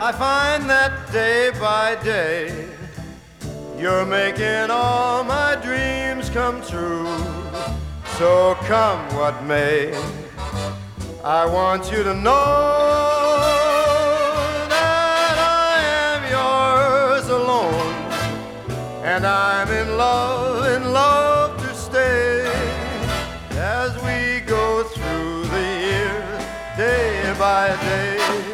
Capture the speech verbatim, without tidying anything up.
I find that day by day you're making all my dreams come true. So come what may, I want you to know that I am yours alone, and I'm in love, in love to stay as we go through the years day by day.